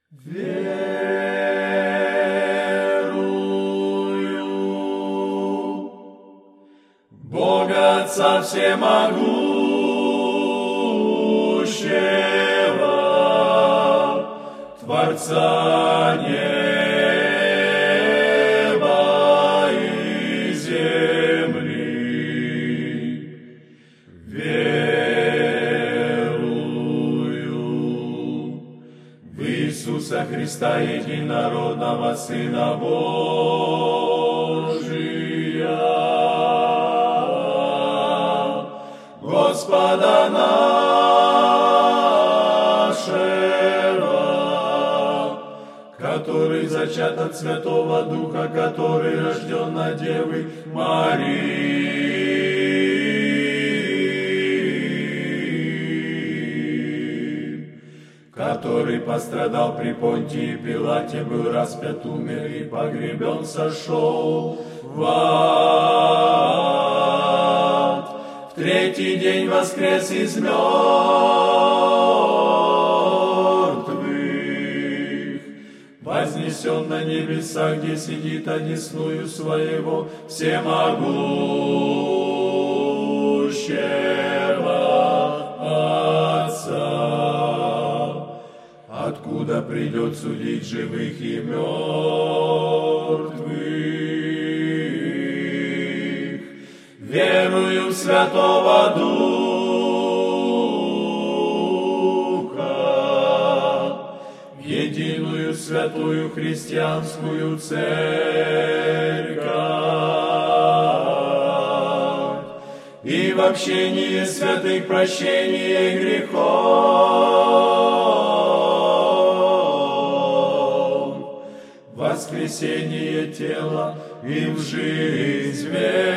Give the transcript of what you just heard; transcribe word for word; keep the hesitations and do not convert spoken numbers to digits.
Верую в Бога Отца Всемогущего, Творца неба и земли. Верую в Иисуса Христа, единородного Сына Божия, Господа нашего, который зачат от Святого Духа, который рожден от Девы Марии, который пострадал при Понтии Пилате, был распят, умер и погребен, сошел в ад. В третий день воскрес из мертвых, вознесен на небеса, где сидит одесную своего всемогущего Отца, откуда придет судить живых и мертвых. Верую в Святого Духа, в единую святую христианскую церковь и в общении святых прощения грехов, воскресение тела и в жизнь вечную.